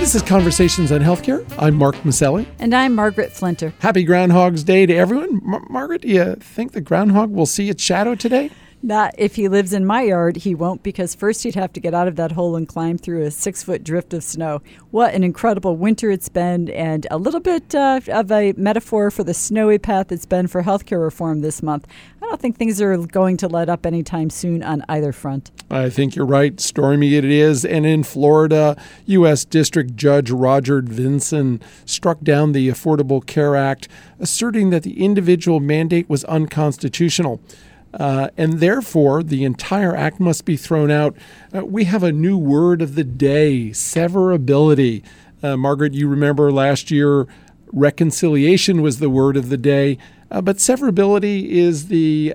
This is Conversations on Healthcare. I'm Mark Maselli. And I'm Margaret Flinter. Happy Groundhog's Day to everyone. Margaret, do you think the groundhog will see its shadow today? Not if he lives in my yard, he won't, because first he'd have to get out of that hole and climb through a 6-foot drift of snow. What an incredible winter it's been, and a little bit of a metaphor for the snowy path it's been for healthcare reform this month. I don't think things are going to let up anytime soon on either front. I think you're right. Stormy it is. And in Florida, U.S. District Judge Roger Vinson struck down the Affordable Care Act, asserting that the individual mandate was unconstitutional. And therefore, the entire act must be thrown out. We have a new word of the day, severability. Margaret, you remember last year, reconciliation was the word of the day. But severability is the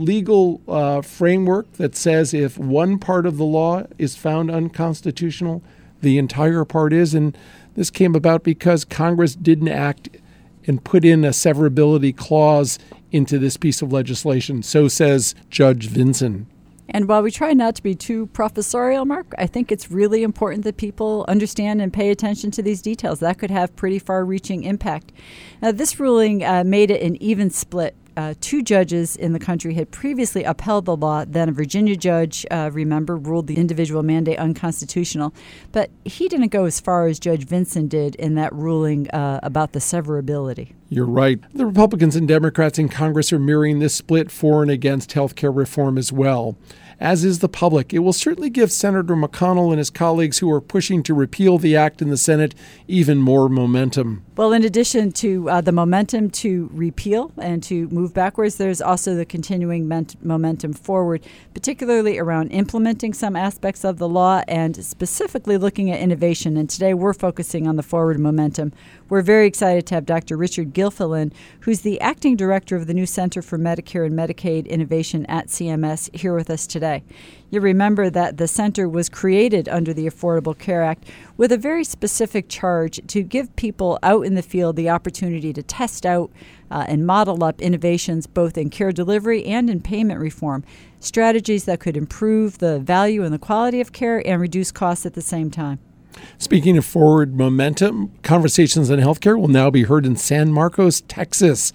legal framework that says if one part of the law is found unconstitutional, the entire part is. And this came about because Congress didn't act and put in a severability clause into this piece of legislation. So says Judge Vinson. And while we try not to be too professorial, Mark, I think it's really important that people understand and pay attention to these details. That could have pretty far-reaching impact. Now, this ruling made it an even split. 2 judges in the country had previously upheld the law. Then a Virginia judge, remember, ruled the individual mandate unconstitutional. But he didn't go as far as Judge Vinson did in that ruling about the severability. You're right. The Republicans and Democrats in Congress are mirroring this split for and against health care reform as well, as is the public. It will certainly give Senator McConnell and his colleagues who are pushing to repeal the act in the Senate even more momentum. Well, in addition to the momentum to repeal and to move backwards, there's also the continuing momentum forward, particularly around implementing some aspects of the law and specifically looking at innovation. And today we're focusing on the forward momentum. We're very excited to have Dr. Richard Gilfillan, who's the acting director of the new Center for Medicare and Medicaid Innovation at CMS, here with us today. You remember that the center was created under the Affordable Care Act with a very specific charge to give people out in the field the opportunity to test out and model up innovations both in care delivery and in payment reform, strategies that could improve the value and the quality of care and reduce costs at the same time. Speaking of forward momentum, Conversations on Healthcare will now be heard in San Marcos, Texas.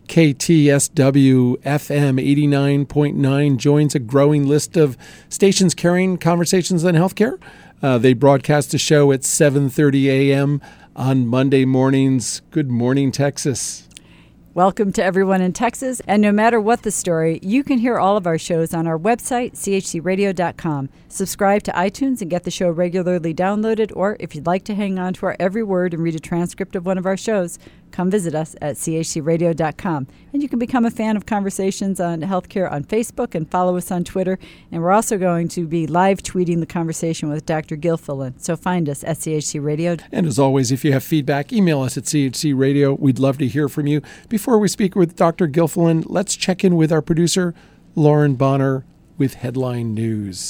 KTSW FM 89.9 joins a growing list of stations carrying Conversations on Healthcare. They broadcast a show at 7:30 a.m. on Monday mornings. Good morning, Texas. Welcome to everyone in Texas. And no matter what the story, you can hear all of our shows on our website, chcradio.com. Subscribe to iTunes and get the show regularly downloaded. Or if you'd like to hang on to our every word and read a transcript of one of our shows, come visit us at chcradio.com. And you can become a fan of Conversations on Healthcare on Facebook and follow us on Twitter. And we're also going to be live tweeting the conversation with Dr. Gilfillan. So find us at CHC Radio. And as always, if you have feedback, email us at chcradio. We'd love to hear from you. Before we speak with Dr. Gilfillan, let's check in with our producer, Lauren Bonner, with Headline News.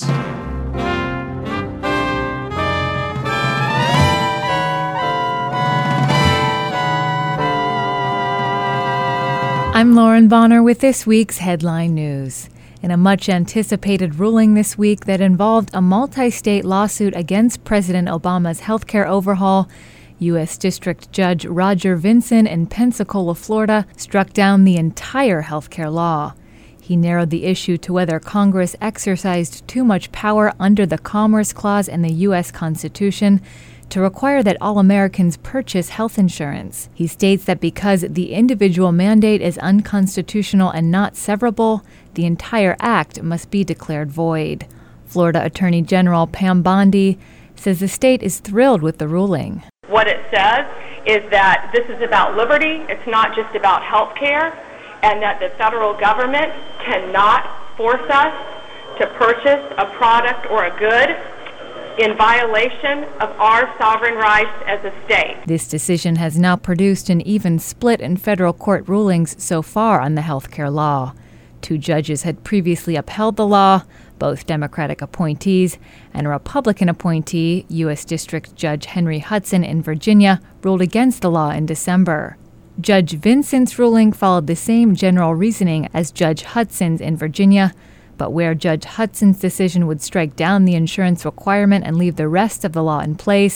I'm Lauren Bonner with this week's Headline News. In a much-anticipated ruling this week that involved a multi-state lawsuit against President Obama's healthcare overhaul, U.S. District Judge Roger Vinson in Pensacola, Florida, struck down the entire healthcare law. He narrowed the issue to whether Congress exercised too much power under the Commerce Clause in the U.S. Constitution to require that all Americans purchase health insurance. He states that because the individual mandate is unconstitutional and not severable, the entire act must be declared void. Florida Attorney General Pam Bondi says the state is thrilled with the ruling. What it says is that this is about liberty, it's not just about health care, and that the federal government cannot force us to purchase a product or a good in violation of our sovereign rights as a state. This decision has now produced an even split in federal court rulings so far on the health care law. 2 judges had previously upheld the law, both Democratic appointees, and a Republican appointee, U.S. District Judge Henry Hudson in Virginia, ruled against the law in December. Judge Vinson's ruling followed the same general reasoning as Judge Hudson's in Virginia, but where Judge Hudson's decision would strike down the insurance requirement and leave the rest of the law in place,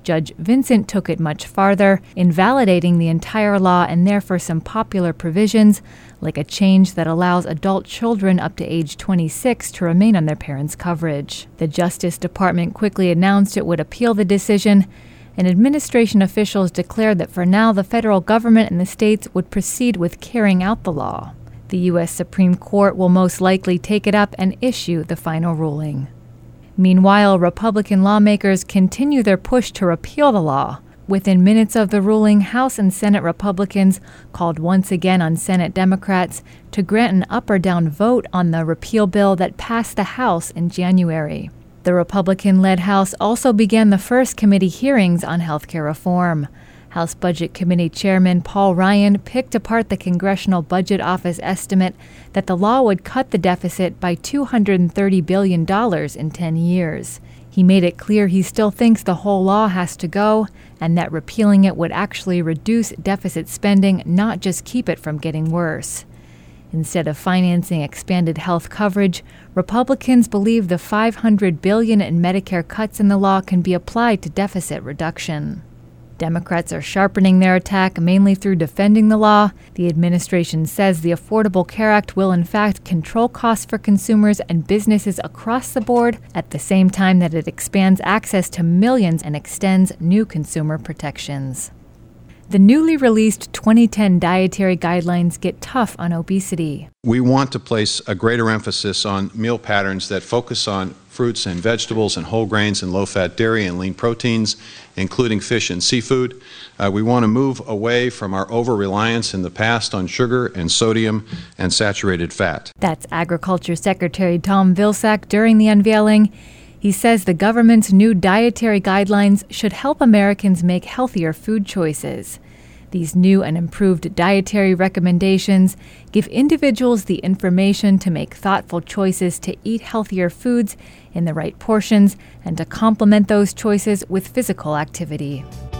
Judge Vincent took it much farther, invalidating the entire law and therefore some popular provisions, like a change that allows adult children up to age 26 to remain on their parents' coverage. The Justice Department quickly announced it would appeal the decision, and administration officials declared that for now the federal government and the states would proceed with carrying out the law. The U.S. Supreme Court will most likely take it up and issue the final ruling. Meanwhile, Republican lawmakers continue their push to repeal the law. Within minutes of the ruling, House and Senate Republicans called once again on Senate Democrats to grant an up or down vote on the repeal bill that passed the House in January. The Republican-led House also began the first committee hearings on health care reform. House Budget Committee Chairman Paul Ryan picked apart the Congressional Budget Office estimate that the law would cut the deficit by $230 billion in 10 years. He made it clear he still thinks the whole law has to go, and that repealing it would actually reduce deficit spending, not just keep it from getting worse. Instead of financing expanded health coverage, Republicans believe the $500 billion in Medicare cuts in the law can be applied to deficit reduction. Democrats are sharpening their attack mainly through defending the law. The administration says the Affordable Care Act will in fact control costs for consumers and businesses across the board at the same time that it expands access to millions and extends new consumer protections. The newly released 2010 dietary guidelines get tough on obesity. We want to place a greater emphasis on meal patterns that focus on fruits and vegetables and whole grains and low-fat dairy and lean proteins, including fish and seafood. We want to move away from our over-reliance in the past on sugar and sodium and saturated fat. That's Agriculture Secretary Tom Vilsack during the unveiling. He says the government's new dietary guidelines should help Americans make healthier food choices. These new and improved dietary recommendations give individuals the information to make thoughtful choices to eat healthier foods in the right portions and to complement those choices with physical activity.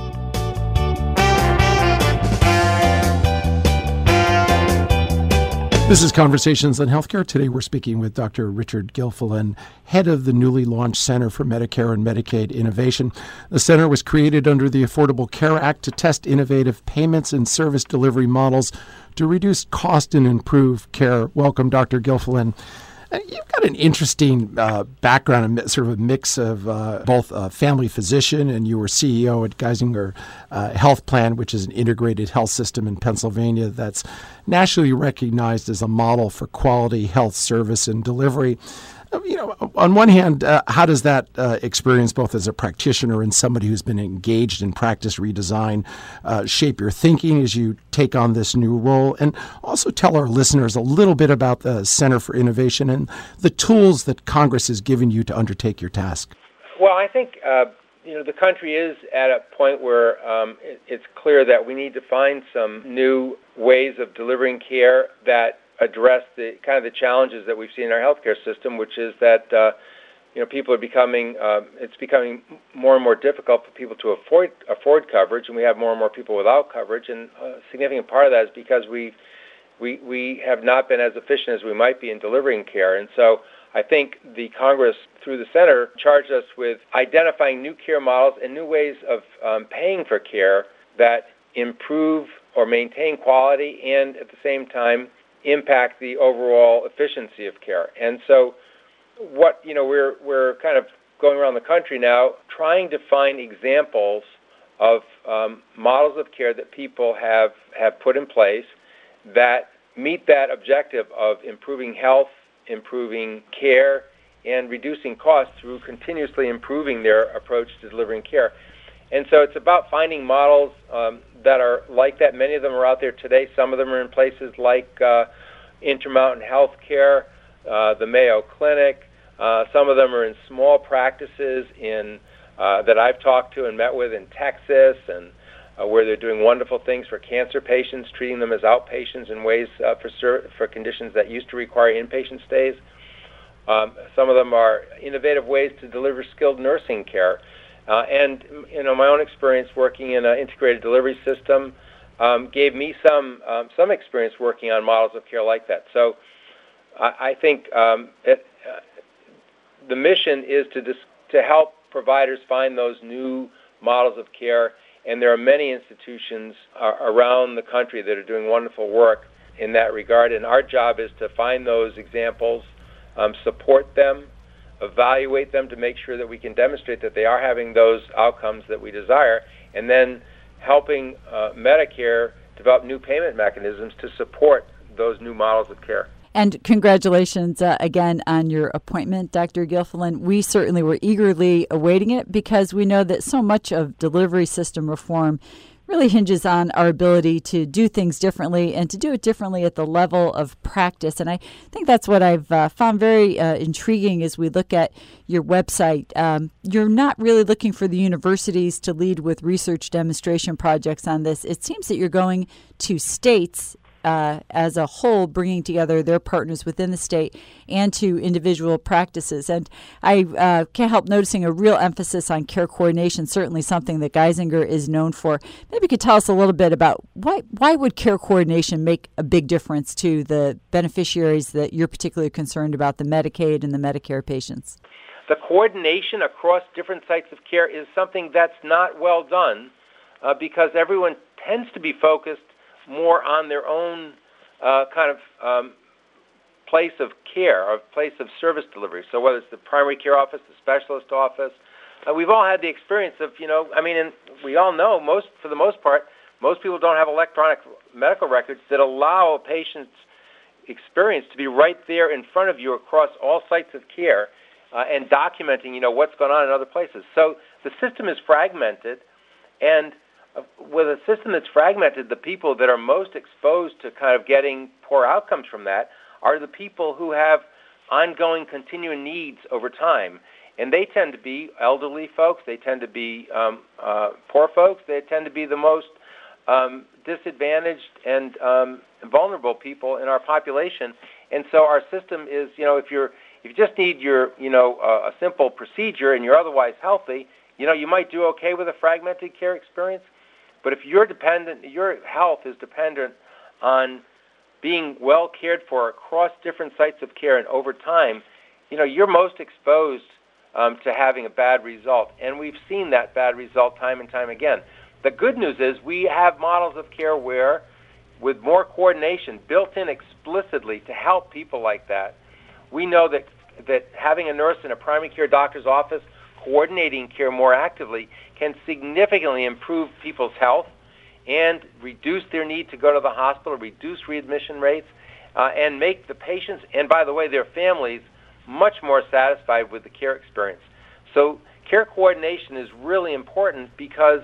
This is Conversations on Healthcare. Today we're speaking with Dr. Richard Gilfillan, head of the newly launched Center for Medicare and Medicaid Innovation. The center was created under the Affordable Care Act to test innovative payments and service delivery models to reduce cost and improve care. Welcome, Dr. Gilfillan. You've got an interesting background, sort of a mix of both a family physician, and you were CEO at Geisinger Health Plan, which is an integrated health system in Pennsylvania that's nationally recognized as a model for quality health service and delivery. On one hand, how does that experience, both as a practitioner and somebody who's been engaged in practice redesign, shape your thinking as you take on this new role? And also tell our listeners a little bit about the Center for Innovation and the tools that Congress has given you to undertake your task. Well, I think the country is at a point where it's clear that we need to find some new ways of delivering care that address the kind of the challenges that we've seen in our healthcare system, which is that people are becoming it's becoming more and more difficult for people to afford coverage, and we have more and more people without coverage. And a significant part of that is because we have not been as efficient as we might be in delivering care. And so I think the Congress, through the Center, charged us with identifying new care models and new ways of paying for care that improve or maintain quality and at the same time impact the overall efficiency of care. And so we're kind of going around the country now trying to find examples of models of care that people have put in place that meet that objective of improving health, improving care, and reducing costs through continuously improving their approach to delivering care. And so it's about finding models that are like that. Many of them are out there today. Some of them are in places like Intermountain Healthcare, the Mayo Clinic. Some of them are in small practices that I've talked to and met with in Texas, and where they're doing wonderful things for cancer patients, treating them as outpatients in ways for conditions that used to require inpatient stays. Some of them are innovative ways to deliver skilled nursing care. And my own experience working in an integrated delivery system gave me some experience working on models of care like that. So I think the mission is to help providers find those new models of care, and there are many institutions around the country that are doing wonderful work in that regard, and our job is to find those examples, support them, evaluate them to make sure that we can demonstrate that they are having those outcomes that we desire, and then helping Medicare develop new payment mechanisms to support those new models of care. And congratulations again on your appointment, Dr. Gilfillan. We certainly were eagerly awaiting it because we know that so much of delivery system reform really hinges on our ability to do things differently and to do it differently at the level of practice. And I think that's what I've found very intriguing as we look at your website. You're not really looking for the universities to lead with research demonstration projects on this. It seems that you're going to states as a whole, bringing together their partners within the state and to individual practices. And I can't help noticing a real emphasis on care coordination, certainly something that Geisinger is known for. Maybe you could tell us a little bit about why would care coordination make a big difference to the beneficiaries that you're particularly concerned about, the Medicaid and the Medicare patients? The coordination across different sites of care is something that's not well done because everyone tends to be focused more on their own place of care or place of service delivery. So whether it's the primary care office, the specialist office, we've all had the experience of, and we all know for the most part, most people don't have electronic medical records that allow a patient's experience to be right there in front of you across all sites of care and documenting, what's going on in other places. So the system is fragmented, and with a system that's fragmented, the people that are most exposed to kind of getting poor outcomes from that are the people who have ongoing continuing needs over time. And they tend to be elderly folks, they tend to be poor folks, they tend to be the most disadvantaged and vulnerable people in our population. And so our system is, if you just need your, a simple procedure and you're otherwise healthy, you might do okay with a fragmented care experience. But if your health is dependent on being well cared for across different sites of care and over time, you're most exposed to having a bad result. And we've seen that bad result time and time again. The good news is we have models of care where, with more coordination built in explicitly to help people like that, we know that having a nurse in a primary care doctor's office coordinating care more actively can significantly improve people's health and reduce their need to go to the hospital, reduce readmission rates, and make the patients, and by the way, their families, much more satisfied with the care experience. So care coordination is really important because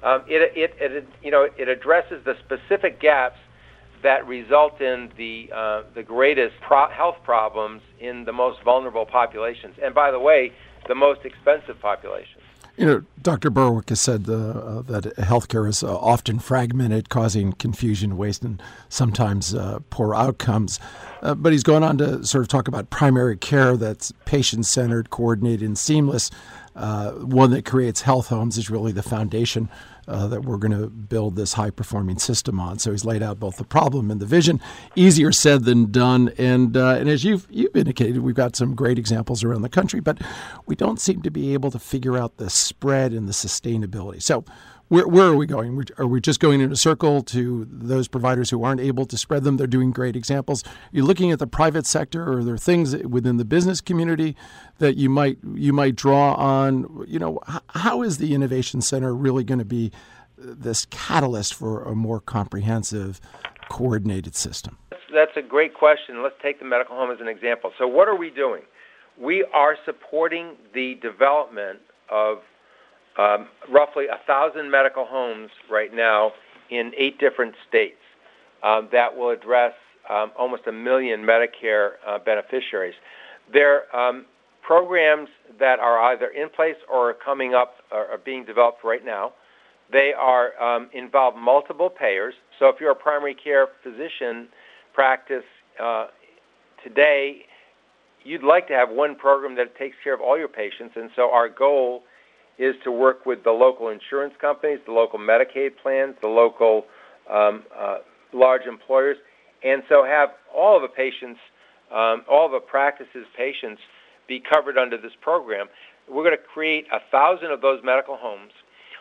it addresses the specific gaps that result in the greatest health problems in the most vulnerable populations. And by the way, the most expensive populations. Dr. Berwick has said that healthcare is often fragmented, causing confusion, waste, and sometimes poor outcomes. But he's going on to sort of talk about primary care that's patient-centered, coordinated, and seamless. One that creates health homes is really the foundation that we're going to build this high-performing system on. So he's laid out both the problem and the vision. Easier said than done. And as you've indicated, we've got some great examples around the country, but we don't seem to be able to figure out the spread and the sustainability. So where are we going? Are we just going in a circle to those providers who aren't able to spread them? They're doing great examples. You're looking at the private sector, or are there things within the business community that you might draw on? How is the Innovation Center really going to be this catalyst for a more comprehensive, coordinated system? That's a great question. Let's take the medical home as an example. So what are we doing? We are supporting the development of roughly 1,000 medical homes right now in 8 different states that will address almost 1 million Medicare beneficiaries. They're programs that are either in place or coming up or are being developed right now. They are involve multiple payers. So if you're a primary care physician practice today, you'd like to have one program that takes care of all your patients. And so our goal is to work with the local insurance companies, the local Medicaid plans, the local large employers, and so have all of the patients, all the practices' patients be covered under this program. We're going to create 1,000 of those medical homes.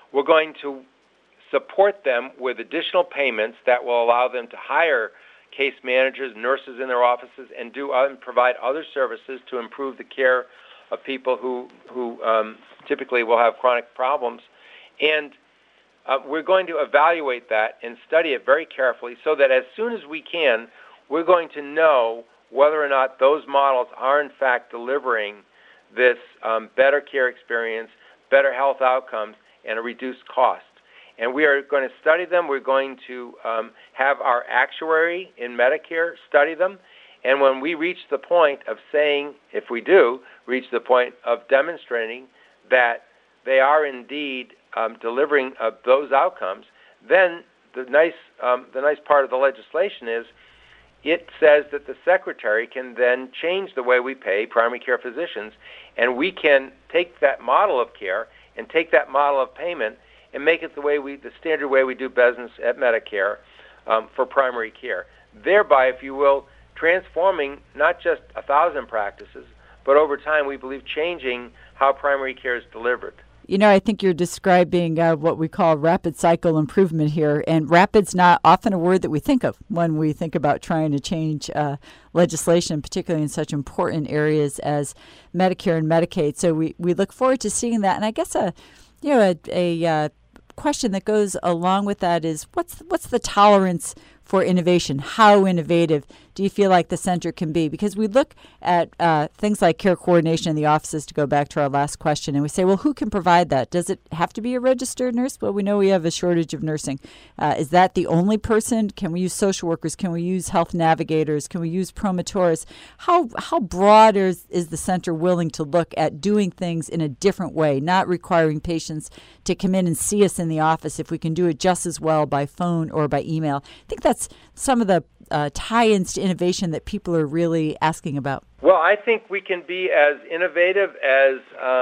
We're going to support them with additional payments that will allow them to hire case managers, nurses in their offices, and provide other services to improve the care of people who typically will have chronic problems. And we're going to evaluate that and study it very carefully so that as soon as we can, we're going to know whether or not those models are in fact delivering this better care experience, better health outcomes, and a reduced cost. And we are going to study them. We're going to have our actuary in Medicare study them. And when we reach the point of saying, if we do reach the point of demonstrating that they are indeed delivering those outcomes, then the nice part of the legislation is it says that the Secretary can then change the way we pay primary care physicians, and we can take that model of care and take that model of payment and make it the standard way we do business at Medicare for primary care. Thereby, if you will, transforming not just 1,000 practices, but over time, we believe changing how primary care is delivered. You know, I think you're describing what we call rapid cycle improvement here, and rapid's not often a word that we think of when we think about trying to change legislation, particularly in such important areas as Medicare and Medicaid. So we look forward to seeing that. And I guess a question that goes along with that is what's the tolerance for innovation? How innovative do you feel like the center can be? Because we look at things like care coordination in the offices, to go back to our last question, and we say, well, who can provide that? Does it have to be a registered nurse? Well, we know we have a shortage of nursing. Is that the only person? Can we use social workers? Can we use health navigators? Can we use promotores? How broad is the center willing to look at doing things in a different way, not requiring patients to come in and see us in the office if we can do it just as well by phone or by email? I think that's some of the tie-ins to innovation that people are really asking about. Well, I think we can be as innovative as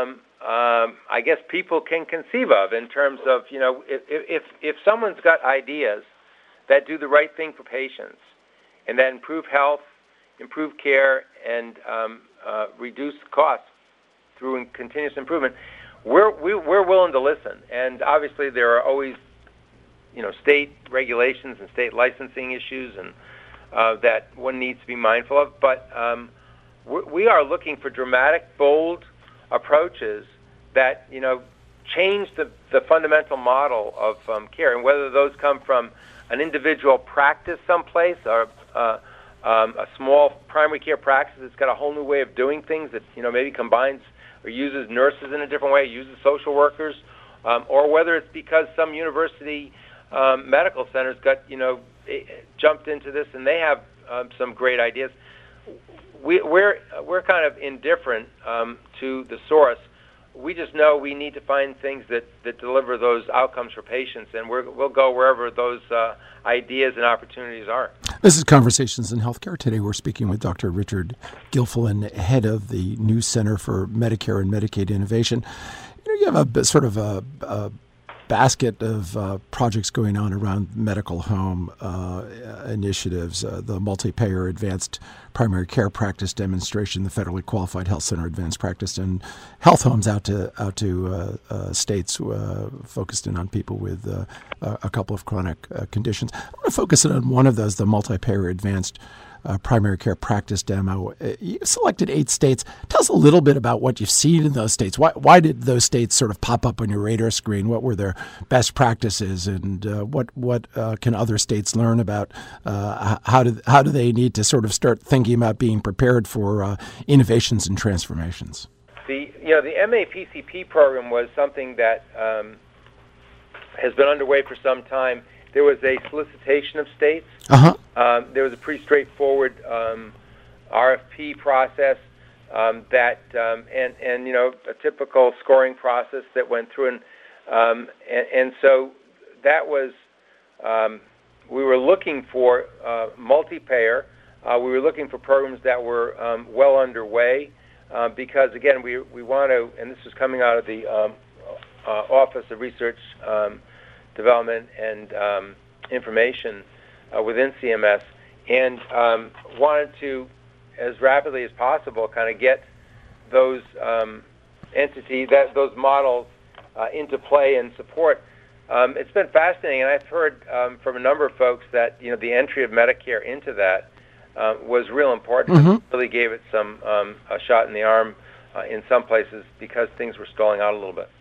I guess people can conceive of in terms of, you know, if someone's got ideas that do the right thing for patients and that improve health, improve care, and reduce costs through continuous improvement, we're willing to listen. And obviously there are always, you know, state regulations and state licensing issues and that one needs to be mindful of. But we are looking for dramatic, bold approaches that, you know, change the fundamental model of care, and whether those come from an individual practice someplace or a small primary care practice that's got a whole new way of doing things that, you know, maybe combines or uses nurses in a different way, uses social workers, or whether it's because some university medical centers got, you know, jumped into this and they have some great ideas. We're kind of indifferent to the source. We just know we need to find things that deliver those outcomes for patients, and we'll go wherever those ideas and opportunities are. This is Conversations in Healthcare. Today we're speaking with Dr. Richard Gilfillan, head of the new Center for Medicare and Medicaid Innovation. You know, you have a sort of a basket of projects going on around medical home initiatives, the multi-payer advanced primary care practice demonstration, the federally qualified health center advanced practice, and health homes out to states focused in on people with a couple of chronic conditions. I want to focus in on one of those, the multi-payer advanced primary care practice demo. You selected 8 states. Tell us a little bit about what you've seen in those states. Why did those states sort of pop up on your radar screen? What were their best practices, and what can other states learn about? How do they need to sort of start thinking about being prepared for innovations and transformations? The MAPCP program was something that has been underway for some time. There was a solicitation of states. There was a pretty straightforward RFP process that and you know, a typical scoring process that went through, and so that was we were looking for multi-payer. We were looking for programs that were well underway because again we want to, and this was coming out of the Office of Research Development and Information within CMS, and wanted to, as rapidly as possible, kind of get those entities, those models into play and support. It's been fascinating, and I've heard from a number of folks that the entry of Medicare into that was real important. It really gave it some a shot in the arm in some places because things were stalling out a little bit.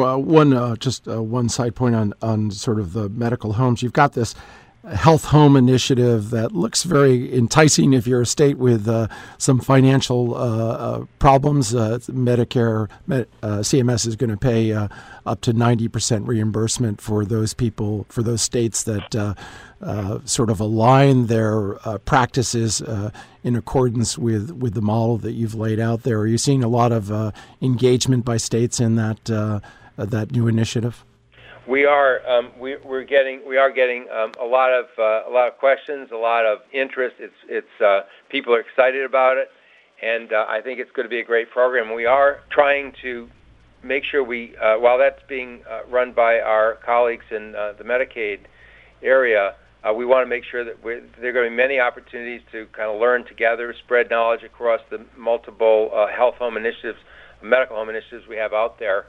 One side point on sort of the medical homes. You've got this health home initiative that looks very enticing if you're a state with some financial problems. Medicare, CMS is going to pay up to 90% reimbursement for those people, for those states that sort of align their practices in accordance with the model that you've laid out there. Are you seeing a lot of engagement by states in that new initiative? We are getting a lot of questions, a lot of interest. It's people are excited about it, and I think it's going to be a great program. We are trying to make sure while that's being run by our colleagues in the Medicaid area, we want to make sure that there are going to be many opportunities to kind of learn together, spread knowledge across the multiple health home initiatives, medical home initiatives we have out there.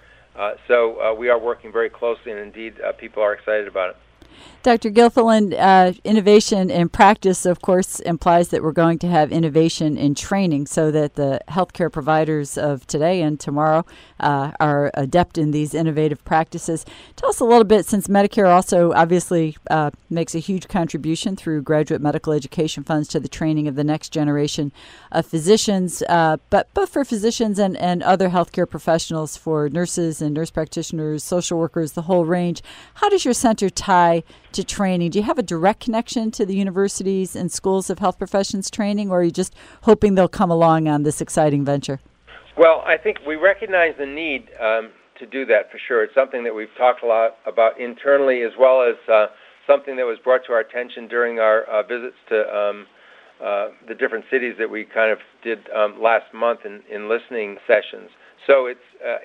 So we are working very closely, and indeed, people are excited about it. Dr. Gilfillan, innovation in practice, of course, implies that we're going to have innovation in training so that the healthcare providers of today and tomorrow are adept in these innovative practices. Tell us a little bit, since Medicare also obviously makes a huge contribution through graduate medical education funds to the training of the next generation of physicians, but both for physicians and other healthcare professionals, for nurses and nurse practitioners, social workers, the whole range. How does your center tie to training? Do you have a direct connection to the universities and schools of health professions training, or are you just hoping they'll come along on this exciting venture? Well, I think we recognize the need to do that for sure. It's something that we've talked a lot about internally, as well as something that was brought to our attention during our visits to the different cities that we kind of did last month in listening sessions. So it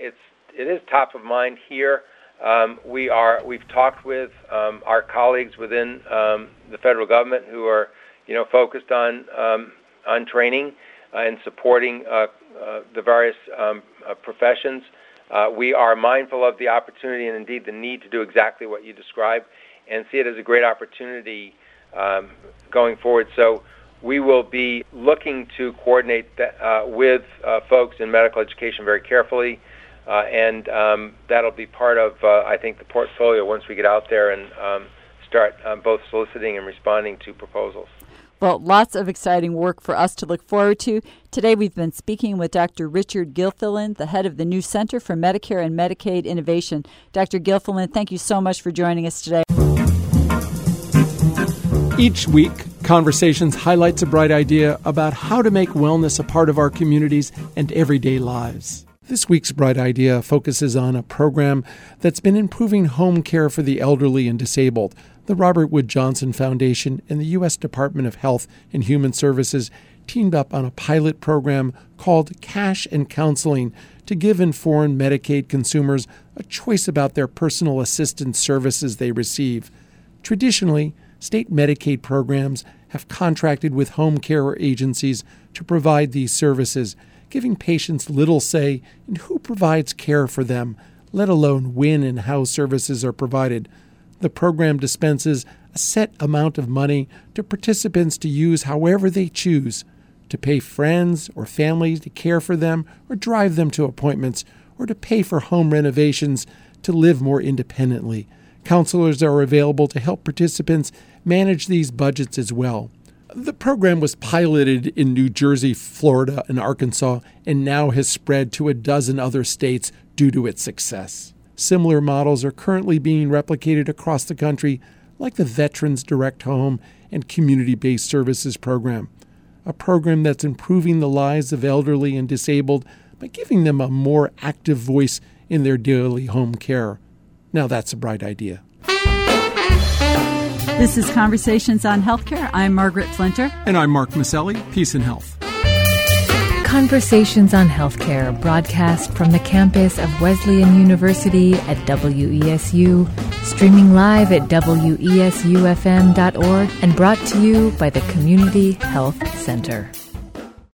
is top of mind here. We've talked with our colleagues within the federal government who are, focused on training and supporting the various professions. We are mindful of the opportunity and indeed the need to do exactly what you described, and see it as a great opportunity going forward. So we will be looking to coordinate that, with folks in medical education very carefully. And that'll be part of, I think, the portfolio once we get out there and start both soliciting and responding to proposals. Well, lots of exciting work for us to look forward to. Today we've been speaking with Dr. Richard Gilfillan, the head of the new Center for Medicare and Medicaid Innovation. Dr. Gilfillan, thank you so much for joining us today. Each week, Conversations highlights a bright idea about how to make wellness a part of our communities and everyday lives. This week's Bright Idea focuses on a program that's been improving home care for the elderly and disabled. The Robert Wood Johnson Foundation and the U.S. Department of Health and Human Services teamed up on a pilot program called Cash and Counseling to give informed Medicaid consumers a choice about their personal assistance services they receive. Traditionally, state Medicaid programs have contracted with home care agencies to provide these services, giving patients little say in who provides care for them, let alone when and how services are provided. The program dispenses a set amount of money to participants to use however they choose, to pay friends or family to care for them or drive them to appointments, or to pay for home renovations to live more independently. Counselors are available to help participants manage these budgets as well. The program was piloted in New Jersey, Florida, and Arkansas, and now has spread to a dozen other states due to its success. Similar models are currently being replicated across the country, like the Veterans Direct Home and Community-Based Services program, a program that's improving the lives of elderly and disabled by giving them a more active voice in their daily home care. Now that's a bright idea. This is Conversations on Healthcare. I'm Margaret Flinter. And I'm Mark Maselli. Peace and health. Conversations on Healthcare, broadcast from the campus of Wesleyan University at WESU, streaming live at WESUFM.org, and brought to you by the Community Health Center.